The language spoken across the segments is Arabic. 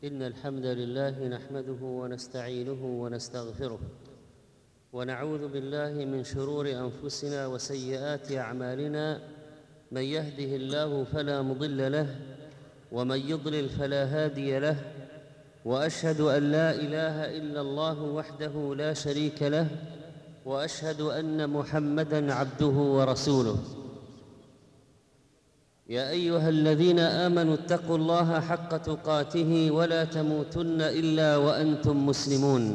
إن الحمد لله نحمده ونستعينه ونستغفره ونعوذ بالله من شرور أنفسنا وسيئات أعمالنا. من يهده الله فلا مضل له ومن يضلل فلا هادي له، وأشهد أن لا إله إلا الله وحده لا شريك له، وأشهد أن محمدًا عبده ورسوله. يا أيها الذين آمنوا اتقوا الله حق تقاته ولا تموتن إلا وأنتم مسلمون.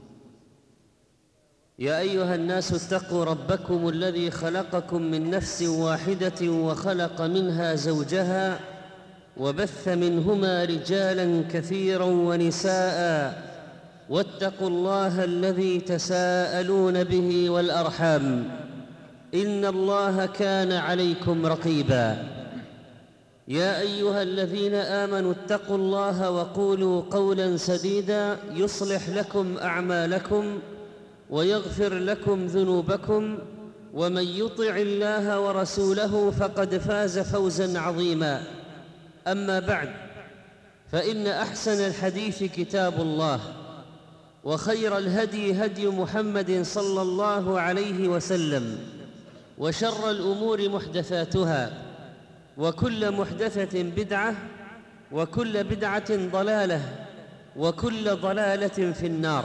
يا أيها الناس اتقوا ربكم الذي خلقكم من نفس واحدة وخلق منها زوجها وبث منهما رجالاً كثيراً ونساءً، واتقوا الله الذي تساءلون به والأرحام، إن الله كان عليكم رقيباً. يا أيها الذين آمنوا اتقوا الله وقولوا قولاً سديداً يصلح لكم أعمالكم ويغفر لكم ذنوبكم، ومن يطع الله ورسوله فقد فاز فوزاً عظيماً. أما بعد، فإن أحسن الحديث كتاب الله، وخير الهدي هدي محمد صلى الله عليه وسلم، وشر الأمور محدثاتها، وكل محدثة بدعة، وكل بدعة ضلالة، وكل ضلالة في النار.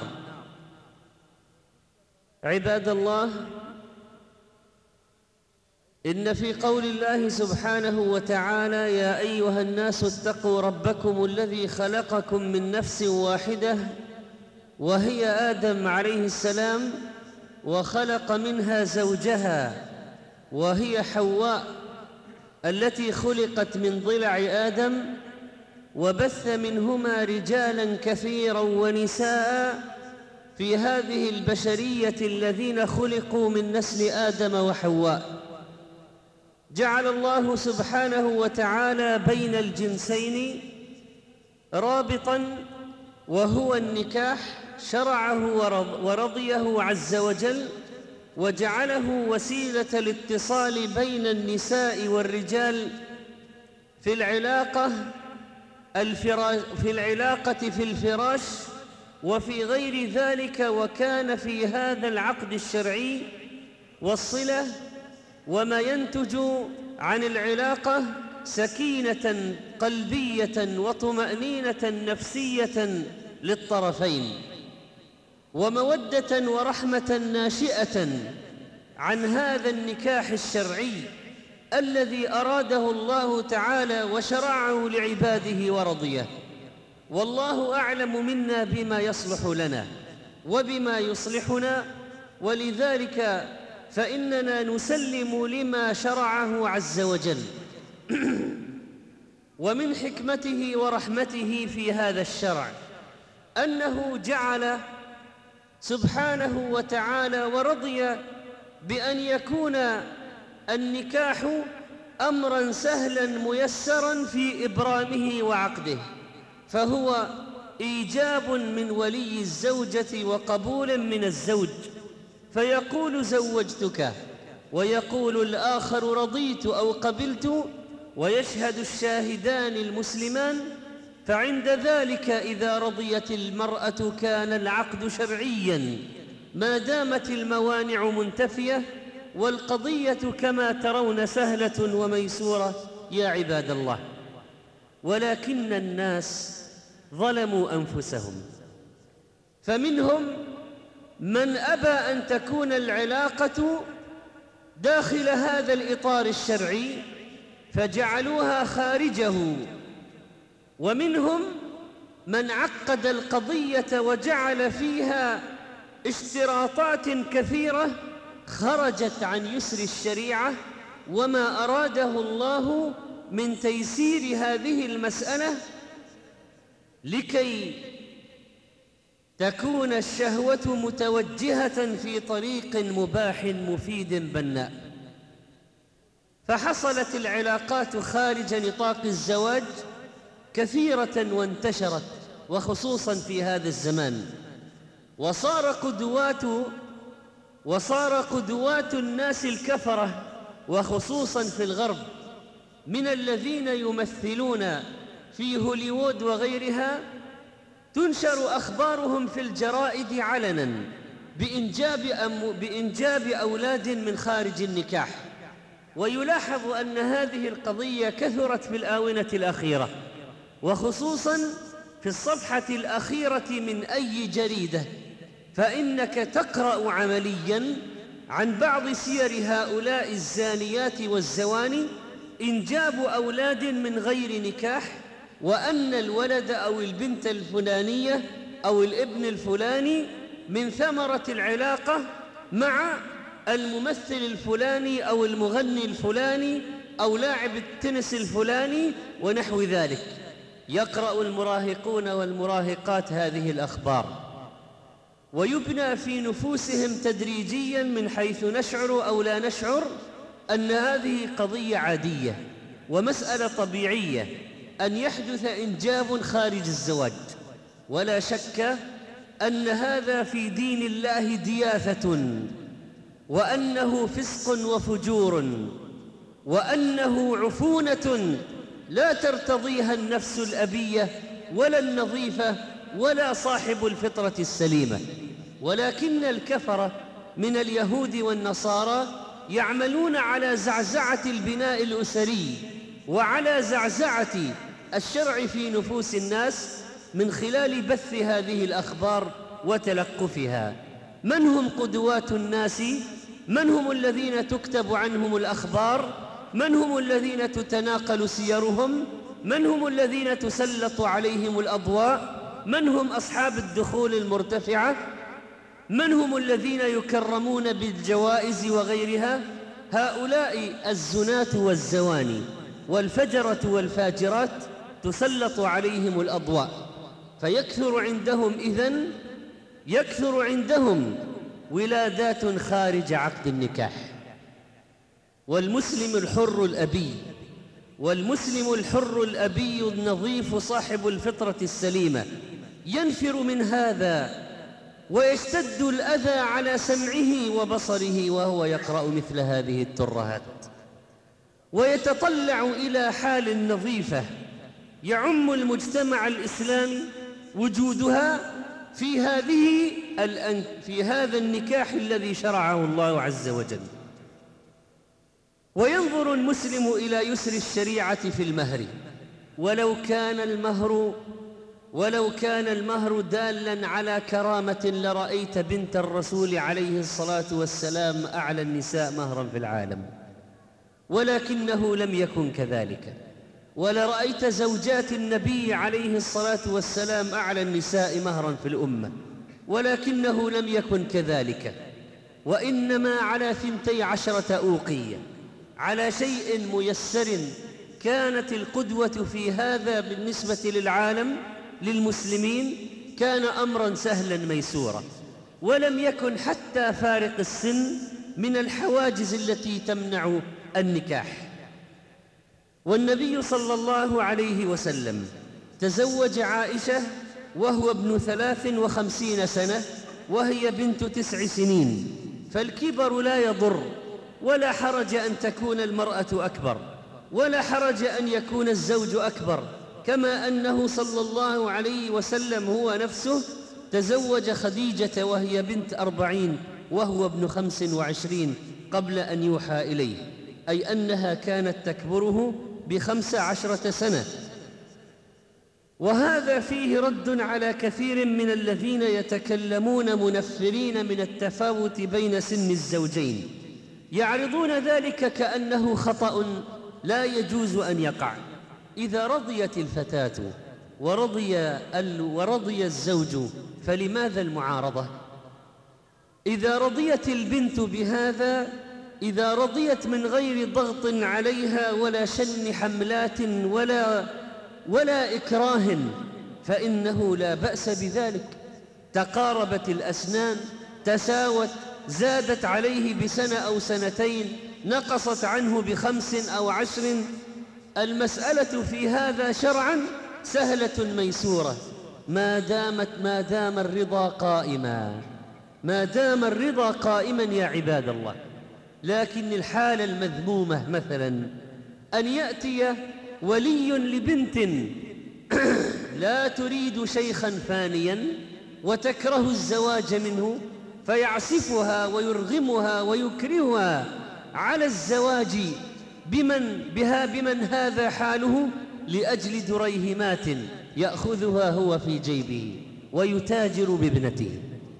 عباد الله، إن في قول الله سبحانه وتعالى: يا أيها الناس اتقوا ربكم الذي خلقكم من نفس واحدة وهي آدم عليه السلام، وخلق منها زوجها وهي حواء التي خلقت من ضلع آدم، وبث منهما رجالاً كثيراً ونساء، في هذه البشرية الذين خلقوا من نسل آدم وحواء. جعل الله سبحانه وتعالى بين الجنسين رابطاً، وهو النكاح، شرعه ورضيه عز وجل، وجعله وسيلة الاتصال بين النساء والرجال في العلاقة في الفراش وفي غير ذلك. وكان في هذا العقد الشرعي والصلة وما ينتج عن العلاقة سكينة قلبية وطمأنينة نفسية للطرفين، ومودة ورحمة ناشئة عن هذا النكاح الشرعي الذي أراده الله تعالى وشرعه لعباده ورضيه. والله أعلم منا بما يصلح لنا وبما يصلحنا، ولذلك فإننا نسلم لما شرعه عز وجل. ومن حكمته ورحمته في هذا الشرع أنه جعل سبحانه وتعالى ورضي بأن يكون النكاح أمراً سهلاً ميسراً في إبرامه وعقده، فهو إيجاب من ولي الزوجة وقبول من الزوج، فيقول زوجتك، ويقول الآخر رضيت أو قبلت، ويشهد الشاهدان المسلمان. فعند ذلك إذا رضيت المرأة كان العقد شرعياً ما دامت الموانع منتفية، والقضية كما ترون سهلة وميسورة يا عباد الله. ولكن الناس ظلموا أنفسهم، فمنهم من أبى أن تكون العلاقة داخل هذا الإطار الشرعي فجعلوها خارجه، ومنهم من عقد القضية وجعل فيها اشتراطات كثيرة خرجت عن يسر الشريعة وما أراده الله من تيسير هذه المسألة، لكي تكون الشهوة متوجهة في طريق مباح مفيد بناء. فحصلت العلاقات خارج نطاق الزواج كثيرة وانتشرت، وخصوصاً في هذا الزمان، وصار قدوات الناس الكفرة، وخصوصاً في الغرب، من الذين يمثلون في هوليوود وغيرها تنشر أخبارهم في الجرائد علناً بإنجاب أولاد من خارج النكاح. ويلاحظ أن هذه القضية كثرت في الآونة الأخيرة، وخصوصاً في الصفحة الأخيرة من أي جريدة، فإنك تقرأ عملياً عن بعض سير هؤلاء الزانيات والزواني إنجاب أولاد من غير نكاح، وأن الولد أو البنت الفلانية أو الابن الفلاني من ثمرة العلاقة مع الممثل الفلاني أو المغني الفلاني أو لاعب التنس الفلاني ونحو ذلك. يقرأ المراهقون والمراهقات هذه الأخبار، ويبنى في نفوسهم تدريجياً من حيث نشعر أو لا نشعر أن هذه قضية عادية ومسألة طبيعية أن يحدث إنجاب خارج الزواج. ولا شك أن هذا في دين الله دياثة، وأنه فسق وفجور، وأنه عفونة لا ترتضيها النفس الأبية ولا النظيفة ولا صاحب الفطرة السليمة. ولكن الكفرة من اليهود والنصارى يعملون على زعزعة البناء الأسري وعلى زعزعة الشرع في نفوس الناس من خلال بث هذه الأخبار وتلقفها. من هم قدوات الناس؟ من هم الذين تكتب عنهم الأخبار؟ من هم الذين تتناقل سيرهم؟ من هم الذين تسلط عليهم الأضواء؟ من هم أصحاب الدخول المرتفعة؟ من هم الذين يكرمون بالجوائز وغيرها؟ هؤلاء الزناة والزواني والفجرة والفاجرات تسلط عليهم الأضواء، فيكثر عندهم ولادات خارج عقد النكاح. والمسلم الحر الأبي النظيف صاحب الفطرة السليمة ينفر من هذا ويشتد الأذى على سمعه وبصره وهو يقرأ مثل هذه الترهات، ويتطلع إلى حال نظيفة يعم المجتمع الإسلامي وجودها في هذا النكاح الذي شرعه الله عز وجل. وينظر المسلم إلى يسر الشريعة في المهر، ولو كان المهر دالاً على كرامة لرأيت بنت الرسول عليه الصلاة والسلام أعلى النساء مهراً في العالم، ولكنه لم يكن كذلك. ولرأيت زوجات النبي عليه الصلاة والسلام أعلى النساء مهراً في الأمة، ولكنه لم يكن كذلك. وإنما على 12 أوقية، على شيء ميسر كانت القدوة في هذا بالنسبة للعالم للمسلمين كان أمراً سهلاً ميسورا، ولم يكن حتى فارق السن من الحواجز التي تمنع النكاح. والنبي صلى الله عليه وسلم تزوج عائشة وهو ابن 53 سنة وهي بنت 9 سنين، فالكبر لا يضر، ولا حرج أن تكون المرأة أكبر، ولا حرج أن يكون الزوج أكبر، كما أنه صلى الله عليه وسلم هو نفسه تزوج خديجة وهي بنت 40 وهو ابن 25 قبل أن يوحى إليه، أي أنها كانت تكبره ب15 سنة. وهذا فيه رد على كثير من الذين يتكلمون منفرين من التفاوت بين سن الزوجين، يعرضون ذلك كأنه خطأ لا يجوز أن يقع. إذا رضيت الفتاة ورضي الزوج فلماذا المعارضة؟ إذا رضيت البنت بهذا، إذا رضيت من غير ضغط عليها ولا شن حملات ولا إكراه فإنه لا بأس بذلك. تقاربت الأسنان، تساوت، زادت عليه بسنة أو سنتين، نقصت عنه ب5 أو 10، المسألة في هذا شرعاً سهلة ميسورة ما دام الرضا قائماً يا عباد الله. لكن الحالة المذمومة مثلاً أن يأتي ولي لبنت لا تريد شيخا فانيا وتكره الزواج منه فيعسفها ويرغمها ويكرهها على الزواج بمن هذا حاله لأجل دريهمات يأخذها هو في جيبه ويتاجر بابنته.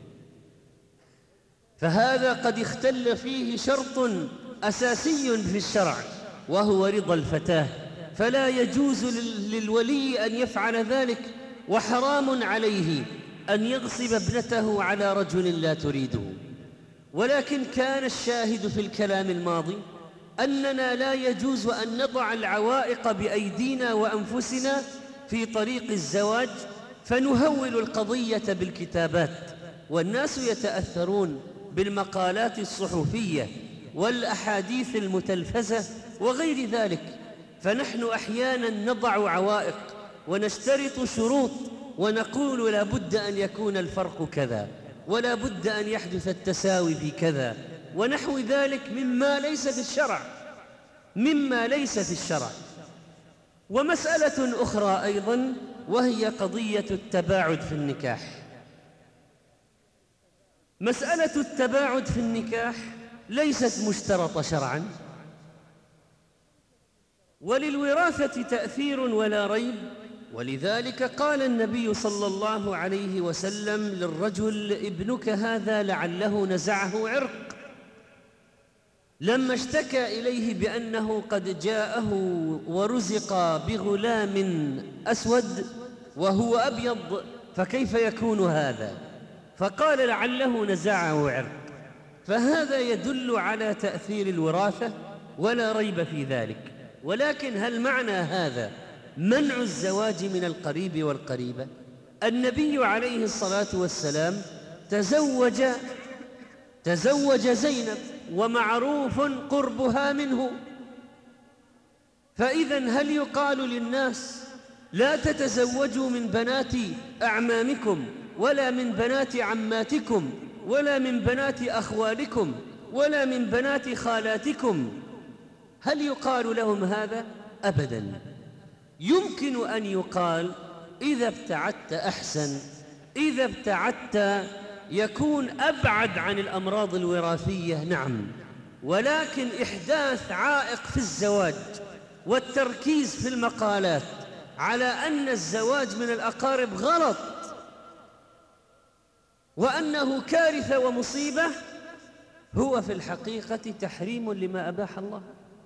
فهذا قد اختل فيه شرط أساسي في الشرع وهو رضا الفتاة، فلا يجوز للولي أن يفعل ذلك، وحرام عليه أن يغصب ابنته على رجل لا تريده. ولكن كان الشاهد في الكلام الماضي أننا لا يجوز أن نضع العوائق بأيدينا وأنفسنا في طريق الزواج فنهول القضية بالكتابات، والناس يتأثرون بالمقالات الصحفية والأحاديث المتلفزة وغير ذلك. فنحن أحياناً نضع عوائق ونشترط شروط ونقول لا بد أن يكون الفرق كذا ولا بد أن يحدث التساوي في كذا ونحو ذلك مما ليس في الشرع. ومسألة أخرى أيضاً وهي قضية التباعد في النكاح. مسألة التباعد في النكاح ليست مشترطة شرعاً، وللوراثة تأثير ولا ريب، ولذلك قال النبي صلى الله عليه وسلم للرجل: ابنك هذا لعله نزعه عرق، لما اشتكى إليه بأنه قد جاءه ورزق بغلام أسود وهو أبيض فكيف يكون هذا؟ فقال: لعله نزعه عرق. فهذا يدل على تأثير الوراثة ولا ريب في ذلك. ولكن هل معنى هذا منع الزواج من القريب والقريبة؟ النبي عليه الصلاة والسلام تزوج زينب ومعروف قربها منه، فإذن هل يقال للناس لا تتزوجوا من بنات أعمامكم ولا من بنات عماتكم ولا من بنات أخوالكم ولا من بنات خالاتكم؟ هل يقال لهم هذا؟ أبداً. يمكن أن يقال إذا ابتعدت أحسن، إذا ابتعدت يكون أبعد عن الأمراض الوراثية، نعم، ولكن إحداث عائق في الزواج والتركيز في المقالات على أن الزواج من الأقارب غلط وأنه كارثة ومصيبة هو في الحقيقة تحريم لما أباح الله،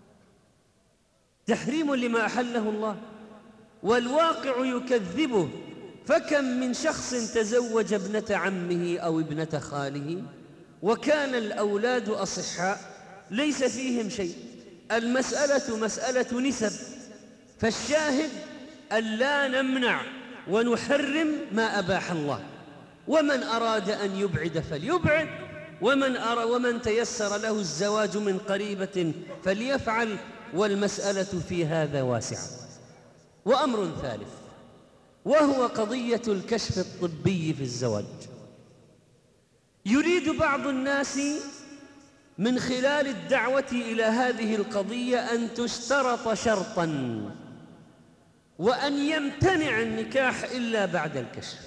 تحريم لما أحله الله، والواقع يكذبه. فكم من شخص تزوج ابنة عمه أو ابنة خاله وكان الأولاد أصحاء ليس فيهم شيء. المسألة مسألة نسب، فالشاهد أن لا نمنع ونحرم ما أباح الله، ومن أراد أن يبعد فليبعد، ومن تيسر له الزواج من قريبة فليفعل، والمسألة في هذا واسعة. وأمر ثالث وهو قضية الكشف الطبي في الزواج. يريد بعض الناس من خلال الدعوة إلى هذه القضية أن تشترط شرطاً وأن يمتنع النكاح إلا بعد الكشف،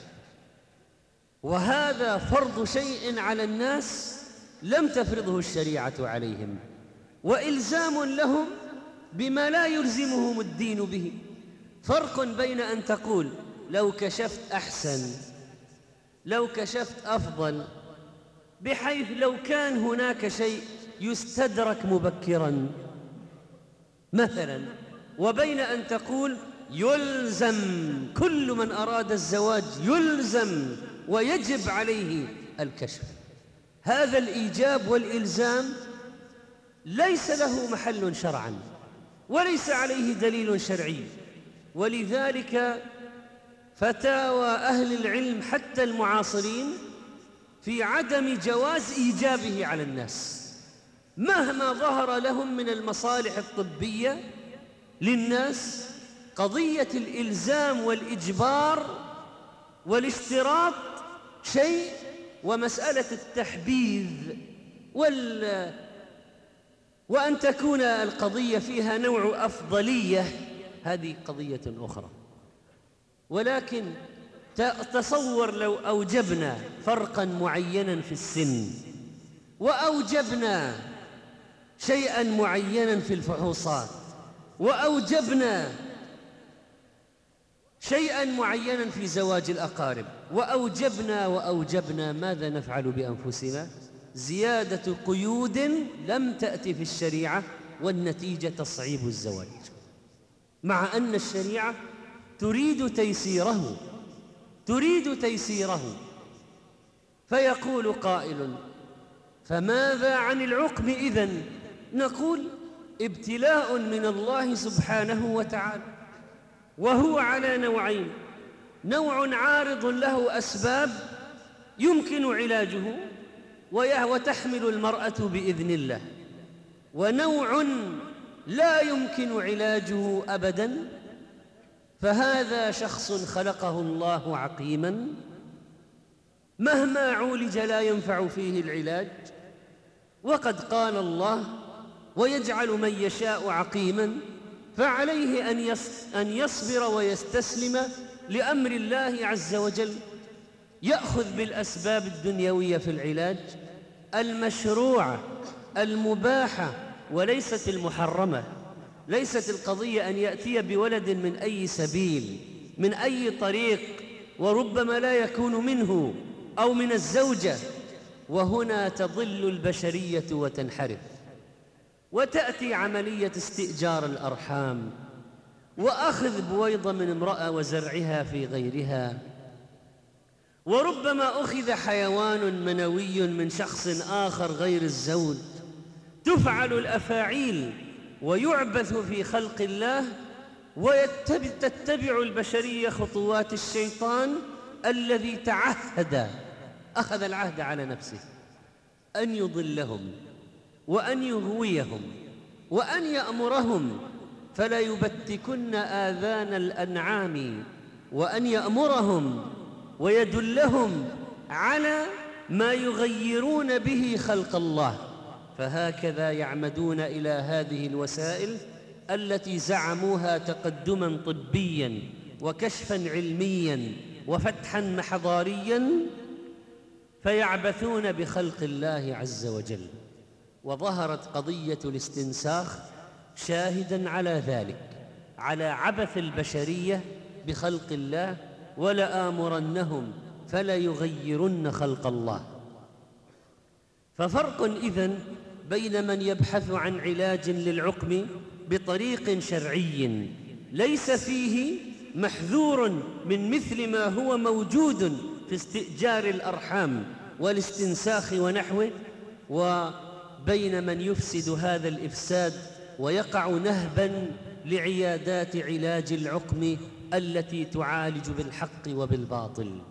وهذا فرض شيء على الناس لم تفرضه الشريعة عليهم، وإلزام لهم بما لا يلزمهم الدين به. فرق بين أن تقول لو كشفت أحسن، لو كشفت أفضل، بحيث لو كان هناك شيء يستدرك مبكراً مثلاً، وبين أن تقول يلزم كل من أراد الزواج يلزم ويجب عليه الكشف. هذا الإيجاب والإلزام ليس له محل شرعاً وليس عليه دليل شرعي، ولذلك فتاوى أهل العلم حتى المعاصرين في عدم جواز إيجابه على الناس مهما ظهر لهم من المصالح الطبية للناس. قضية الإلزام والإجبار والاشتراط شيء، ومسألة التحبيذ وأن تكون القضية فيها نوع أفضلية هذه قضية أخرى. ولكن تصور لو أوجبنا فرقاً معيناً في السن، وأوجبنا شيئاً معيناً في الفحوصات، وأوجبنا شيئاً معيناً في زواج الأقارب، وأوجبنا، ماذا نفعل بأنفسنا؟ زيادة قيود لم تأتي في الشريعة، والنتيجة تصعيب الزواج، مع أن الشريعة تريد تيسيره. فيقول قائل: فماذا عن العقم إذن؟ نقول: ابتلاء من الله سبحانه وتعالى، وهو على نوعين: نوع عارض له أسباب يمكن علاجه وتحمل المرأة بإذن الله، ونوع لا يمكن علاجه أبداً، فهذا شخص خلقه الله عقيماً مهما عولج لا ينفع فيه العلاج. وقد قال الله: ويجعل من يشاء عقيماً، فعليه أن يصبر ويستسلم لأمر الله عز وجل، يأخذ بالأسباب الدنيوية في العلاج المشروعة المباحة وليست المحرمة. ليست القضية أن يأتي بولد من أي سبيل، من أي طريق، وربما لا يكون منه أو من الزوجة، وهنا تضل البشرية وتنحرف، وتأتي عملية استئجار الأرحام وأخذ بويضة من امرأة وزرعها في غيرها، وربما أخذ حيوان منوي من شخص آخر غير الزوج، تفعل الأفاعيل ويعبث في خلق الله، وتتبع البشرية خطوات الشيطان الذي أخذ العهد على نفسه أن يضلهم وأن يغويهم وأن يأمرهم فلا يبتكن آذان الأنعام، وأن يأمرهم ويدلهم على ما يغيرون به خلق الله. فهكذا يعمدون إلى هذه الوسائل التي زعموها تقدماً طبياً وكشفاً علمياً وفتحاً حضارياً، فيعبثون بخلق الله عز وجل. وظهرت قضية الاستنساخ شاهداً على ذلك، على عبث البشرية بخلق الله: ولآمرنهم فليغيرن خلق الله. ففرق إذن بين من يبحث عن علاج للعقم بطريق شرعي ليس فيه محذور من مثل ما هو موجود في استئجار الأرحام والاستنساخ ونحوه، وبين من يفسد هذا الإفساد ويقع نهباً لعيادات علاج العقم التي تعالج بالحق وبالباطل،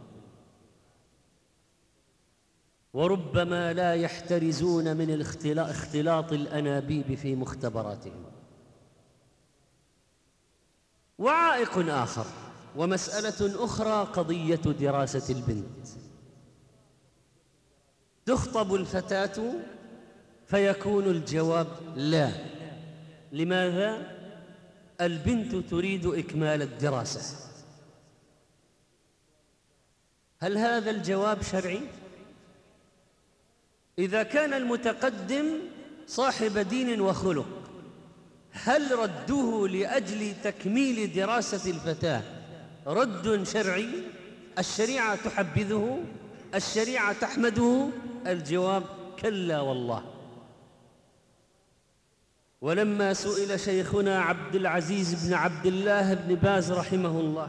وربما لا يحترزون من اختلاط الأنابيب في مختبراتهم. وعائق آخر ومسألة أخرى قضية دراسة البنت. تخطب الفتاة فيكون الجواب لا. لماذا؟ البنت تريد إكمال الدراسة. هل هذا الجواب شرعي؟ إذا كان المتقدم صاحب دين وخلق، هل رده لأجل تكميل دراسة الفتاة رد شرعي؟ الشريعة تحبذه؟ الشريعة تحمده؟ الجواب: كلا والله. ولما سئل شيخنا عبد العزيز بن عبد الله بن باز رحمه الله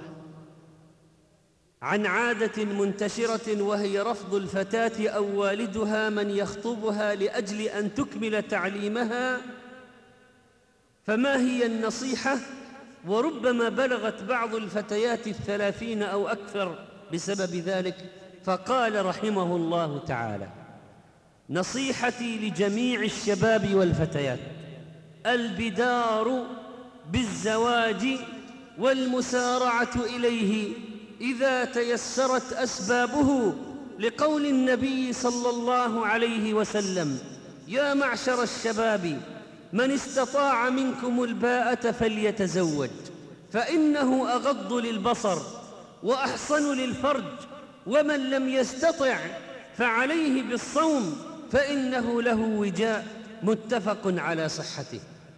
عن عادة منتشرة وهي رفض الفتاة أو والدها من يخطبها لأجل أن تكمل تعليمها، فما هي النصيحة؟ وربما بلغت بعض الفتيات 30 أو أكثر بسبب ذلك. فقال رحمه الله تعالى: نصيحتي لجميع الشباب والفتيات البدار بالزواج والمسارعة إليه إذا تيسرت أسبابه، لقول النبي صلى الله عليه وسلم: يا معشر الشباب من استطاع منكم الباءة فليتزوج، فإنه أغض للبصر وأحصن للفرج، ومن لم يستطع فعليه بالصوم فإنه له وجاء، متفق على صحته.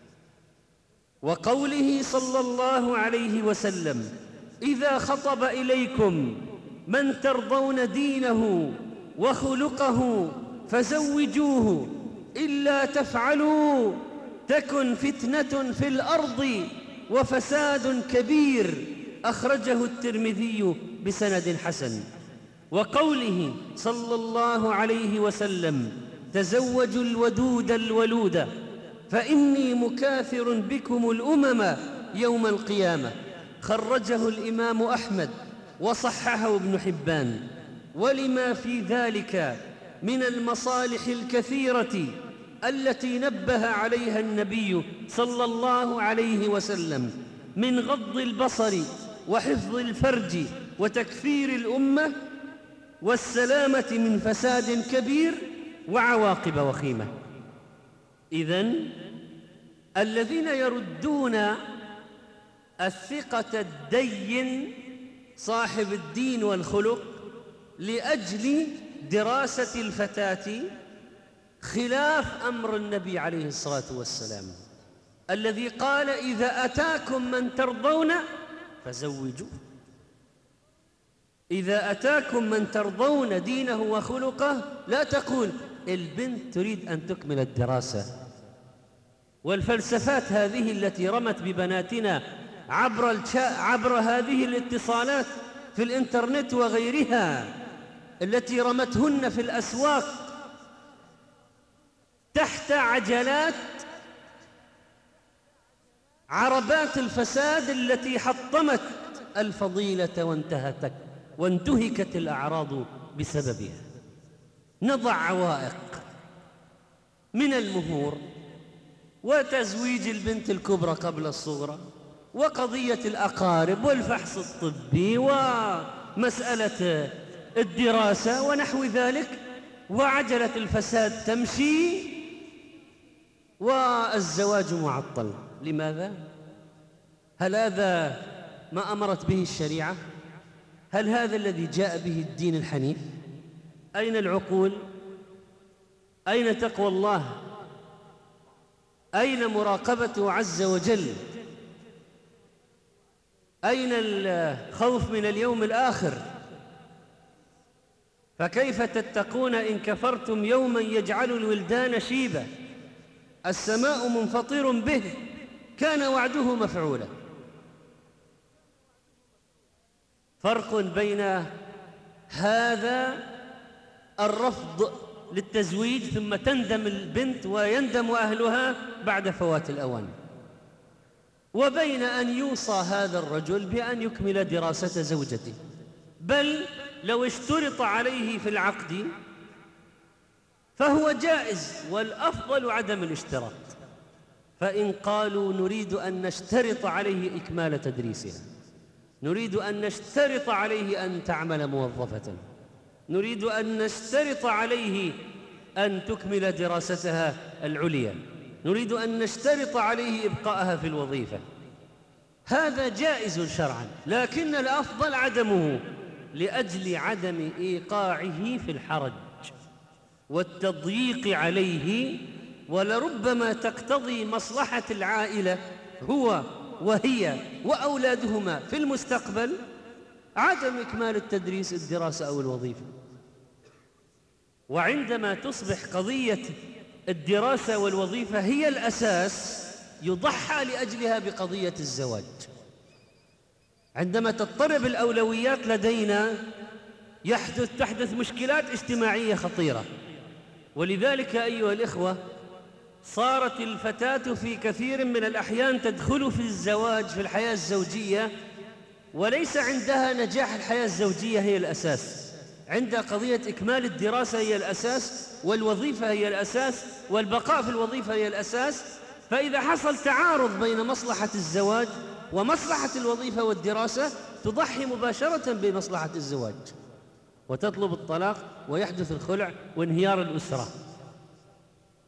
وقوله صلى الله عليه وسلم: إذا خطب إليكم من ترضون دينه وخلقه فزوجوه، إلا تفعلوا تكن فتنة في الأرض وفساد كبير، أخرجه الترمذي بسند حسن. وقوله صلى الله عليه وسلم: تزوجوا الودود الولود فإني مكاثر بكم الأمم يوم القيامة، خرجه الإمام أحمد وصححه ابن حبان. ولما في ذلك من المصالح الكثيرة التي نبه عليها النبي صلى الله عليه وسلم، من غض البصر وحفظ الفرج وتكثير الأمة والسلامة من فساد كبير وعواقب وخيمة. إذن الذين يردون الثقة الدين صاحب الدين والخلق لأجل دراسة الفتاة خلاف أمر النبي عليه الصلاة والسلام الذي قال: إذا أتاكم من ترضون فزوجوه. إذا أتاكم من ترضون دينه وخلقه، لا تقول البنت تريد أن تكمل الدراسة. والفلسفات هذه التي رمت ببناتنا عبر هذه الاتصالات في الإنترنت وغيرها، التي رمتهن في الأسواق تحت عجلات عربات الفساد التي حطمت الفضيلة وانتهكت الأعراض بسببها. نضع عوائق من المهور وتزويج البنت الكبرى قبل الصغرى، وقضية الأقارب والفحص الطبي ومسألة الدراسة ونحو ذلك، وعجلة الفساد تمشي والزواج معطل. لماذا؟ هل هذا ما أمرت به الشريعة؟ هل هذا الذي جاء به الدين الحنيف؟ أين العقول؟ أين تقوى الله؟ أين مراقبته عز وجل؟ أين الخوف من اليوم الآخر؟ فكيف تتقون إن كفرتم يوما يجعل الولدان شيبا، السماء منفطر به، كان وعده مفعولا. فرق بين هذا الرفض للتزويج ثم تندم البنت ويندم أهلها بعد فوات الأوان، وبين أن يوصى هذا الرجل بأن يكمل دراسة زوجته، بل لو اشترط عليه في العقد فهو جائز، والأفضل عدم الاشتراط. فإن قالوا نريد أن نشترط عليه إكمال تدريسها، نريد أن نشترط عليه أن تعمل موظفة، نريد أن نشترط عليه أن تكمل دراستها العليا، نريد أن نشترط عليه إبقاءها في الوظيفة، هذا جائز شرعا، لكن الأفضل عدمه لأجل عدم إيقاعه في الحرج والتضييق عليه. ولربما تقتضي مصلحة العائلة هو وهي وأولادهما في المستقبل عدم إكمال التدريس، الدراسة أو الوظيفة. وعندما تصبح قضية الدراسة والوظيفة هي الأساس، يضحى لأجلها بقضية الزواج. عندما تضطرب الأولويات لدينا تحدث مشكلات اجتماعية خطيرة. ولذلك أيها الإخوة، صارت الفتاة في كثير من الأحيان تدخل في الزواج في الحياة الزوجية وليس عندها نجاح الحياة الزوجية هي الأساس، عندها قضية إكمال الدراسة هي الأساس، والوظيفة هي الأساس، والبقاء في الوظيفة هي الأساس. فإذا حصل تعارض بين مصلحة الزواج ومصلحة الوظيفة والدراسة تضحي مباشرة بمصلحة الزواج وتطلب الطلاق ويحدث الخلع وانهيار الأسرة.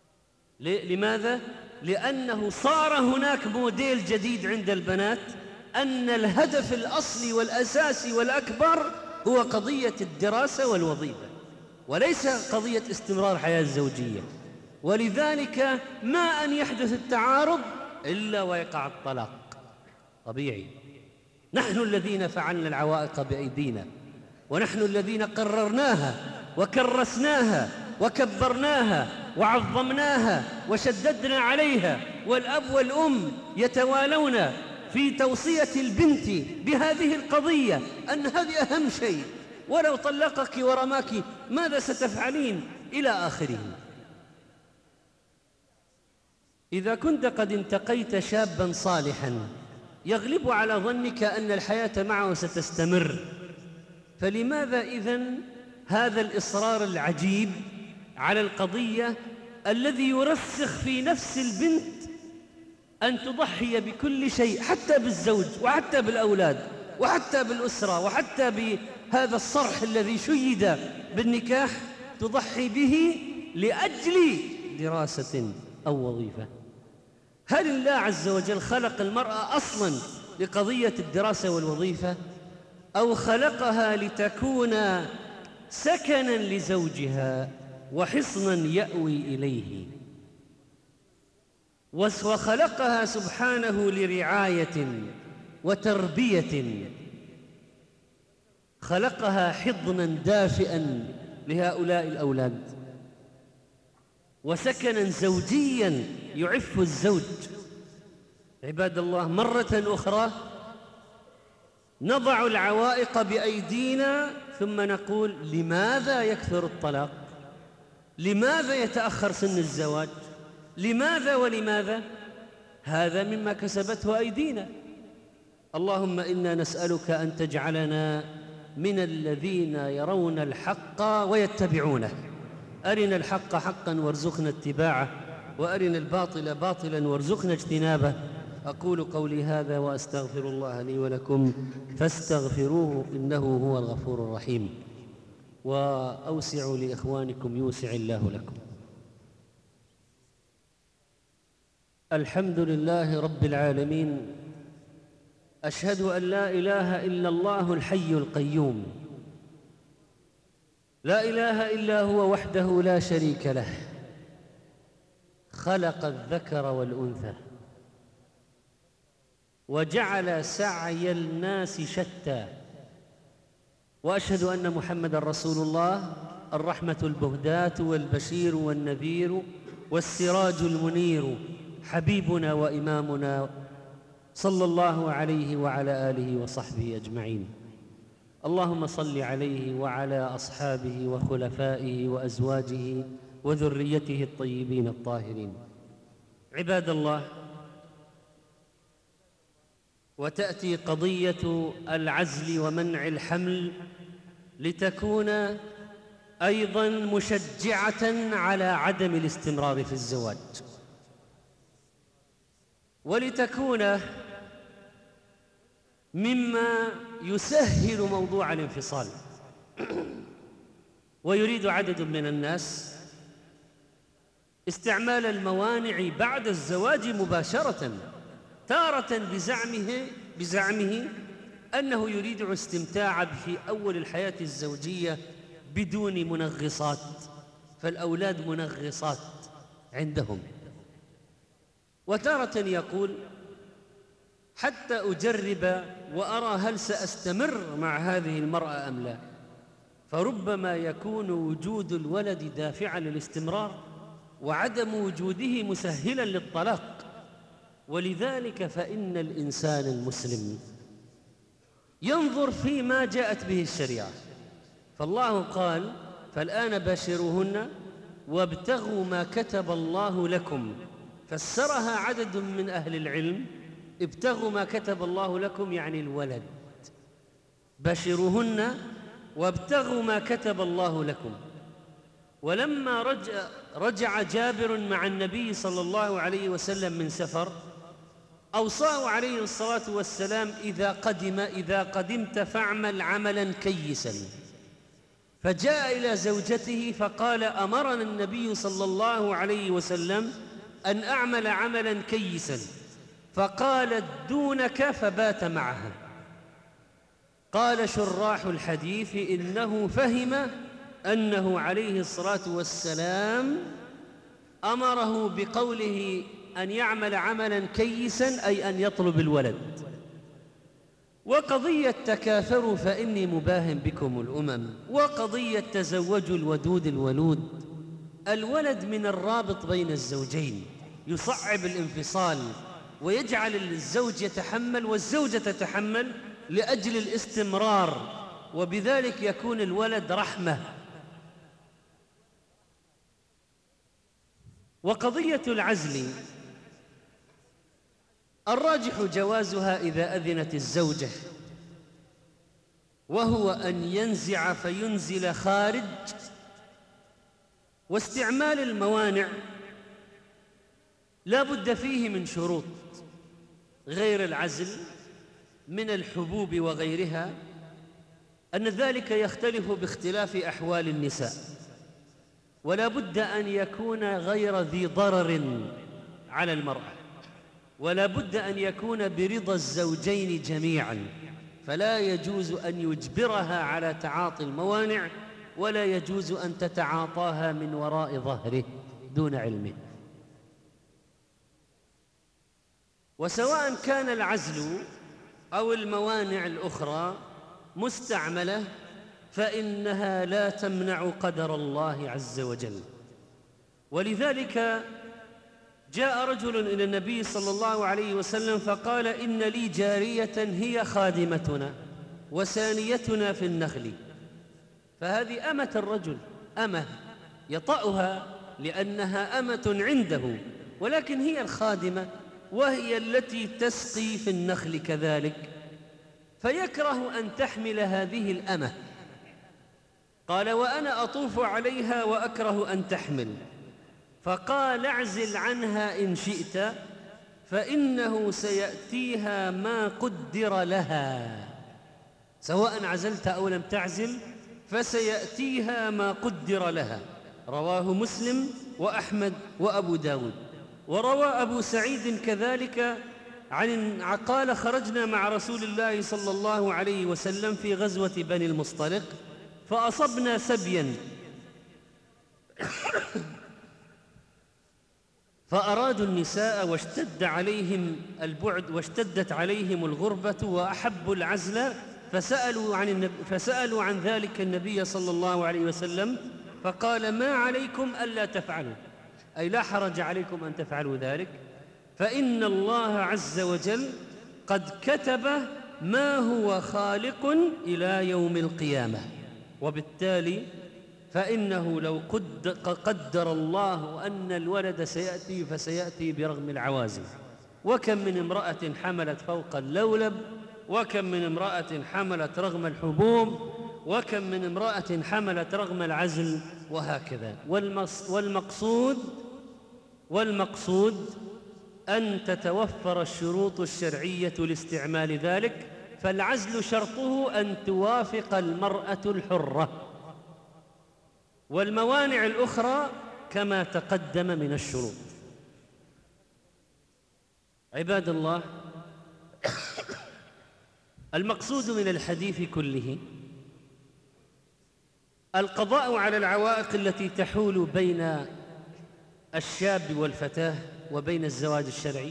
لماذا؟ لأنه صار هناك موديل جديد عند البنات أن الهدف الأصلي والأساسي والأكبر هو قضية الدراسة والوظيفة، وليس قضية استمرار الحياة الزوجية. ولذلك ما أن يحدث التعارض إلا ويقع الطلاق طبيعي. نحن الذين فعلنا العوائق بأيدينا، ونحن الذين قررناها وكرسناها وكبرناها وعظمناها وشددنا عليها، والأب والأم يتوالون في توصية البنت بهذه القضية، أن هذه أهم شيء، ولو طلقك ورماك ماذا ستفعلين إلى آخره. إذا كنت قد انتقيت شابا صالحا يغلب على ظنك أن الحياة معه ستستمر، فلماذا إذن هذا الإصرار العجيب على القضية الذي يرسخ في نفس البنت أن تضحي بكل شيء، حتى بالزوج وحتى بالأولاد وحتى بالأسرة وحتى بهذا الصرح الذي شيد بالنكاح، تضحي به لأجل دراسة أو وظيفة؟ هل الله عز وجل خلق المرأة أصلاً لقضية الدراسة والوظيفة، أو خلقها لتكون سكناً لزوجها وحصناً يأوي إليه؟ وخلقها سبحانه لرعاية وتربية، خلقها حضناً دافئاً لهؤلاء الأولاد، وسكناً زوجياً يعف الزوج. عباد الله، مرة أخرى نضع العوائق بأيدينا ثم نقول لماذا يكثر الطلاق؟ لماذا يتأخر سن الزواج؟ لماذا ولماذا؟ هذا مما كسبته أيدينا. اللهم إنا نسألك أن تجعلنا من الذين يرون الحق ويتبعونه. أرنا الحق حقا وارزقنا اتباعه، وأرنا الباطل باطلا وارزقنا اجتنابه. أقول قولي هذا وأستغفر الله لي ولكم فاستغفروه إنه هو الغفور الرحيم. وأوسعوا لإخوانكم يوسع الله لكم. الحمد لله رب العالمين، أشهد أن لا إله إلا الله الحي القيوم، لا إله إلا هو وحده لا شريك له، خلق الذكر والأنثى وجعل سعي الناس شتى، وأشهد أن محمدًا رسول الله، الرحمة البهداة والبشير والنذير والسراج المنير، حبيبنا وإمامنا صلى الله عليه وعلى آله وصحبه أجمعين. اللهم صل عليه وعلى أصحابه وخلفائه وأزواجه وذريته الطيبين الطاهرين. عباد الله، وتأتي قضية العزل ومنع الحمل لتكون أيضاً مشجعة على عدم الاستمرار في الزواج، ولتكون مما يسهل موضوع الانفصال. ويريد عدد من الناس استعمال الموانع بعد الزواج مباشرة، تارة بزعمه أنه يريد الاستمتاع في أول الحياة الزوجية بدون منغصات، فالأولاد منغصات عندهم. وتارة يقول حتى أجرب وأرى هل سأستمر مع هذه المرأة أم لا، فربما يكون وجود الولد دافعاً للاستمرار وعدم وجوده مسهلاً للطلاق. ولذلك فإن الإنسان المسلم ينظر فيما جاءت به الشريعة. فالله قال: فالآن باشروهن وابتغوا ما كتب الله لكم. فسرها عدد من أهل العلم: ابتغوا ما كتب الله لكم يعني الولد، باشروهن وابتغوا ما كتب الله لكم. ولما رجع جابر مع النبي صلى الله عليه وسلم من سفر، أوصاه عليه الصلاة والسلام: إذا قدمت فاعمل عملاً كيساً. فجاء إلى زوجته فقال: أمرنا النبي صلى الله عليه وسلم أن أعمل عملاً كيساً. فقالت دونك فبات معها. قال شراح الحديث إنه فهم أنه عليه الصلاة والسلام أمره بقوله أن يعمل عملا كيسا، أي أن يطلب الولد. وقضية تكاثروا فإني مباهم بكم الأمم، وقضية تزوجوا الودود الولود، الولد من الرابط بين الزوجين يصعب الانفصال ويجعل الزوج يتحمل والزوجة تتحمل لأجل الاستمرار، وبذلك يكون الولد رحمة. وقضية العزل الراجح جوازها إذا أذنت الزوجة، وهو أن ينزع فينزل خارج. واستعمال الموانع لا بد فيه من شروط غير العزل من الحبوب وغيرها، أن ذلك يختلف باختلاف أحوال النساء، ولا بد أن يكون غير ذي ضرر على المرأة، ولا بد أن يكون برضا الزوجين جميعا، فلا يجوز أن يجبرها على تعاطي الموانع، ولا يجوز أن تتعاطاها من وراء ظهره دون علمه. وسواء كان العزل أو الموانع الأخرى مستعملة فإنها لا تمنع قدر الله عز وجل. ولذلك جاء رجل إلى النبي صلى الله عليه وسلم فقال: إن لي جارية هي خادمتنا وسانيتنا في النخل. فهذه أمة الرجل، أمة يطأها لأنها أمة عنده، ولكن هي الخادمة وهي التي تسقي في النخل كذلك، فيكره أن تحمل هذه الأمة. قال: وأنا أطوف عليها وأكره أن تحمل. فقال: اعزل عنها إن شئت فإنه سيأتيها ما قدر لها، سواء عزلت أو لم تعزل فسيأتيها ما قدر لها. رواه مسلم وأحمد وأبو داود. وروى أبو سعيد كذلك قال: خرجنا مع رسول الله صلى الله عليه وسلم في غزوة بني المصطلق فأصبنا سبيا فأرادوا النساء واشتدت عليهم الغربة وأحبوا العزل، فسألوا عن ذلك النبي صلى الله عليه وسلم فقال: ما عليكم ألا تفعلوا، أي لا حرج عليكم أن تفعلوا ذلك، فإن الله عز وجل قد كتب ما هو خالق إلى يوم القيامة. وبالتالي فإنه لو قدر الله أن الولد سيأتي فسيأتي برغم العوازل. وكم من امرأة حملت فوق اللولب، وكم من امرأة حملت رغم الحبوب، وكم من امرأة حملت رغم العزل، وهكذا. والمقصود أن تتوفر الشروط الشرعية لاستعمال ذلك، فالعزل شرطه أن توافق المرأة الحرة، والموانع الأخرى كما تقدم من الشروط. عباد الله، المقصود من الحديث كله القضاء على العوائق التي تحول بين الشاب والفتاة وبين الزواج الشرعي،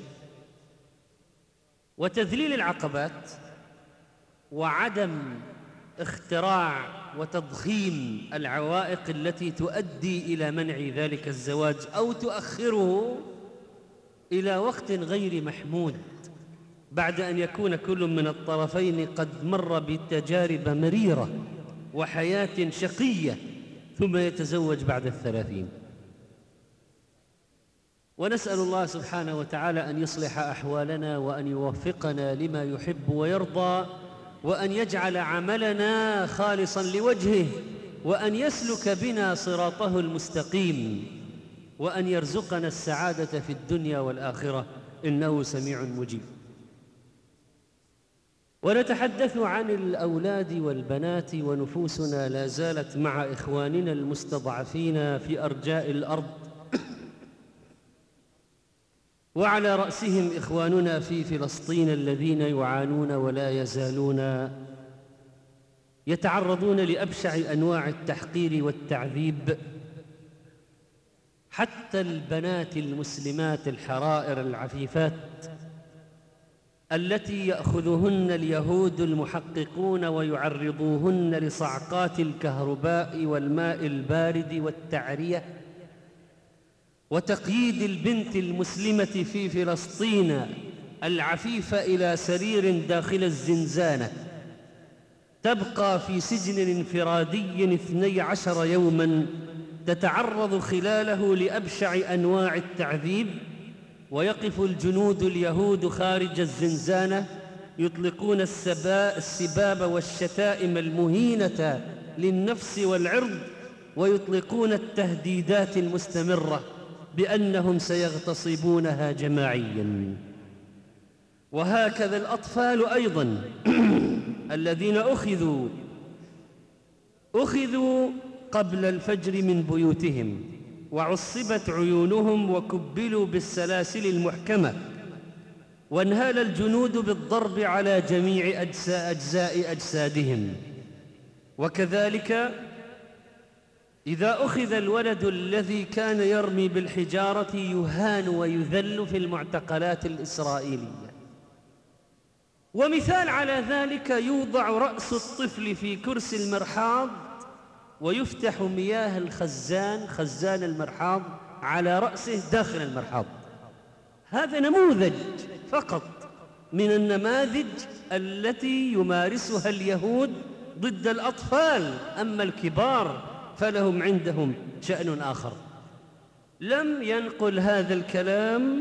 وتذليل العقبات، وعدم اختراع وتضخيم العوائق التي تؤدي إلى منع ذلك الزواج أو تؤخره إلى وقت غير محمود، بعد أن يكون كل من الطرفين قد مر بتجارب مريرة وحياة شقية ثم يتزوج بعد 30. ونسأل الله سبحانه وتعالى أن يصلح أحوالنا وأن يوفقنا لما يحب ويرضى، وأن يجعل عملنا خالصا لوجهه، وأن يسلك بنا صراطه المستقيم، وأن يرزقنا السعادة في الدنيا والآخرة، إنه سميع مجيب. ونتحدث عن الأولاد والبنات، ونفوسنا لا زالت مع إخواننا المستضعفين في أرجاء الأرض وعلى رأسهم إخواننا في فلسطين الذين يعانون ولا يزالون يتعرضون لأبشع أنواع التحقير والتعذيب. حتى البنات المسلمات الحرائر العفيفات التي يأخذهن اليهود المحققون ويعرضوهن لصعقات الكهرباء والماء البارد والتعرية وتقييد البنت المسلمة في فلسطين العفيفة إلى سرير داخل الزنزانة تبقى في سجن انفرادي 12 يوماً تتعرض خلاله لأبشع أنواع التعذيب، ويقف الجنود اليهود خارج الزنزانة يطلقون السباب والشتائم المهينة للنفس والعرض، ويطلقون التهديدات المستمرة بأنهم سيغتصبونها جماعياً. وهكذا الأطفال أيضاً الذين أخذوا قبل الفجر من بيوتهم وعصبت عيونهم وكبلوا بالسلاسل المحكمة، وانهال الجنود بالضرب على جميع أجزاء أجسادهم. وكذلك إذا أخذ الولد الذي كان يرمي بالحجارة يهان ويذل في المعتقلات الإسرائيلية. ومثال على ذلك يوضع رأس الطفل في كرسي المرحاض ويفتح مياه خزان المرحاض على رأسه داخل المرحاض. هذا نموذج فقط من النماذج التي يمارسها اليهود ضد الأطفال، أما الكبار فلهم عندهم شأن آخر. لم ينقل هذا الكلام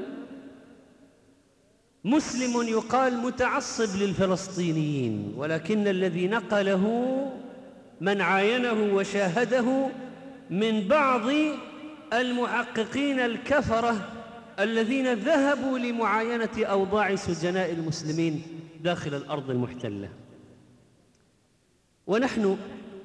مسلم يقال متعصب للفلسطينيين، ولكن الذي نقله من عاينه وشاهده من بعض المحققين الكفرة الذين ذهبوا لمعاينة أوضاع سجناء المسلمين داخل الأرض المحتلة. ونحن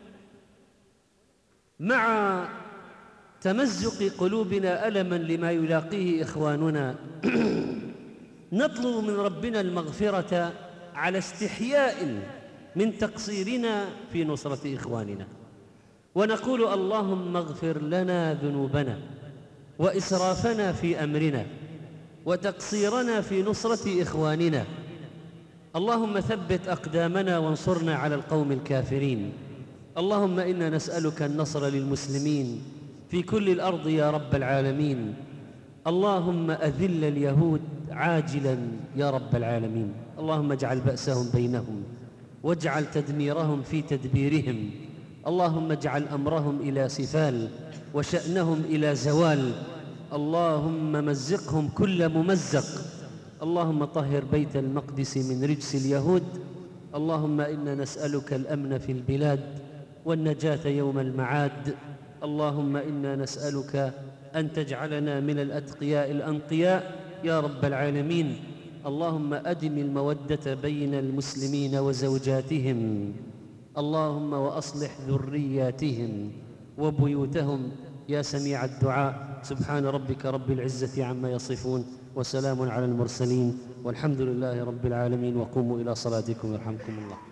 مع تمزق قلوبنا ألماً لما يلاقيه إخواننا نطلب من ربنا المغفرة على استحياء من تقصيرنا في نصرة إخواننا، ونقول اللهم اغفر لنا ذنوبنا وإسرافنا في أمرنا وتقصيرنا في نصرة إخواننا. اللهم ثبت أقدامنا وانصرنا على القوم الكافرين. اللهم إنا نسألك النصر للمسلمين في كل الأرض يا رب العالمين. اللهم أذل اليهود عاجلاً يا رب العالمين. اللهم اجعل بأسهم بينهم واجعل تدميرهم في تدبيرهم. اللهم اجعل أمرهم إلى سفال وشأنهم إلى زوال. اللهم مزقهم كل ممزق. اللهم طهر بيت المقدس من رجس اليهود. اللهم إنا نسألك الأمن في البلاد والنجاة يوم المعاد. اللهم إنا نسألك أن تجعلنا من الأتقياء الأنقياء يا رب العالمين. اللهم أدم المودة بين المسلمين وزوجاتهم. اللهم وأصلح ذرياتهم وبيوتهم يا سميع الدعاء. سبحان ربك رب العزة عما يصفون وسلام على المرسلين والحمد لله رب العالمين. وقوموا إلى صلاتكم يرحمكم الله.